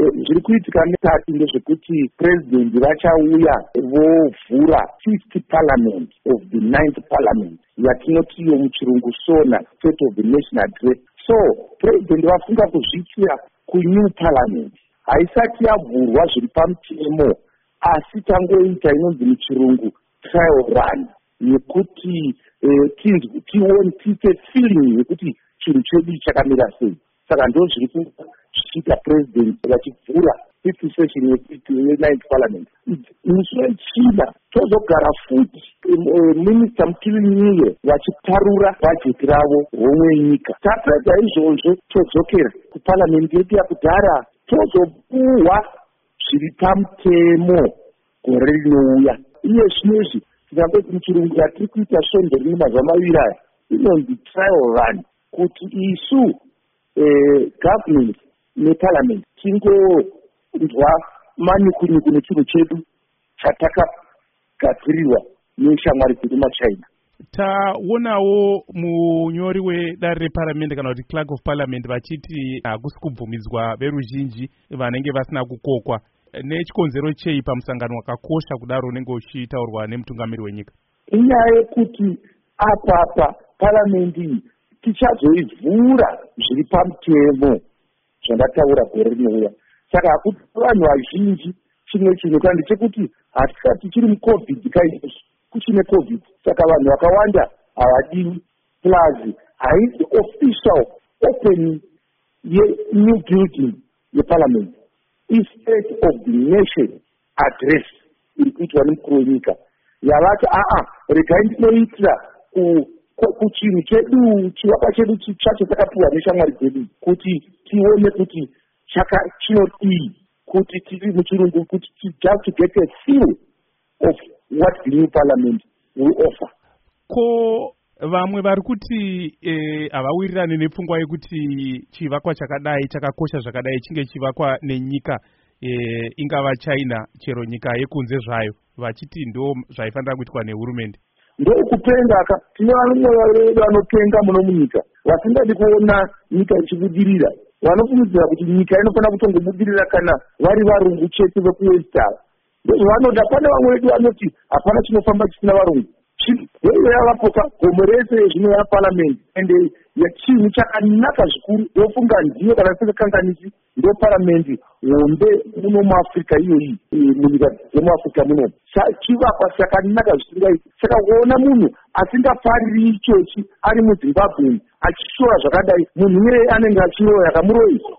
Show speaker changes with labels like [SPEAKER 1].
[SPEAKER 1] zviri kuitika nekati ndezvekuti president vachauya vovhura 5th parliament of the 9th parliament yatinotiyo muchirungu sona state of the nation address. So president vafunga kuzviitira kunew parliament haisati yavhurwa zviri pamutemo, asi tangoita inonzi muchirungu trial run yekuti tiite feeling yekuti chinhu chedu chakamira sei. Saka ndo zviri kuchiita president vachivhura 5th session ye9th parliament. Musi wechina tozogara futi minister Mutilinyile vachiparura bhajeti ravo homwe yenyika. Tapedza izvozvo todzokera kuparliament yedu yakudhara tozopuhwa zviri pamutemo gore rinouya. Iye zvinezvi tinangoti muchirungu yatiri kuita svondo rine mazuva maviri aya inonzi trial run, kuti isu government neparliament tingonzwa manyukunyuku nechinhu chedu chatakagadzirirwa neshamwari dzedu maChina.
[SPEAKER 2] Taonawo munyori wedare reparliament kana kuti clerk of parliament vachiti hakusi kubvumidzwa veruzhinji vanenge vasina kukokwa. Nechikonzero chei pamusangano wakakosha kudaro unenge uchitaurwa nemutungamiri wenyika?
[SPEAKER 1] Inyaya yekuti apa parliament tichazoivhura zviri pamutemo zvandataura gore rinouya. Saka hakuti vanhu vazhinji chimwe chinhu kandi chekuti hatisati tichiri mucovid kaizvozvo kuchine covid, saka vanhu vakawanda havadiwi. Plus haisi official opening yenew building yeparliament, i-state of the nation address iri kuitwa nemukuru wenyika yavati regai ndinoitira kuchinhu chedu, chivakwa chedu chacho takapiwa neshamwari dzedu kuti tione kuti chinodii, kuti tiri muchirungu kuti just to get a feel of what the new parliament will offer.
[SPEAKER 2] Ko vamwe vari kuti havawirirani nepfungwa yekuti chivakwa chakadai chakakosha zvakadai chinge chivakwa nenyika ingava China chero nyika yekunze zvayo, vachiti ndo zvaifanira kuitwa nehurumende?
[SPEAKER 1] Ndokupenga tine vanhu vedu vanopenga muno munyika vasingadi kuona nyika ichibudirira. Vanofungidzira kuti nyika inofanira kutongobudirira kana vari varungu chete vekuwestern. Ndozvavanoda. Pane vamwe vedu vanoti hapana chinofamba chisina varungu. Iyo yavapoka gomo rese zvino yaparliament ende yachinhu chakanaka zvikuru. Ndofunga ndiyo kana tisingakanganisi ndo parliament hombe muno muAfrica iyoyi, munyika dzemuAfrica muno. Chivakwa chakanaka zvisingaiti. Saka kuona munhu asingafariri ichochi ari muZimbabwe achishora zvakadai, munhu iyeye anenge achiroya kamuroyi.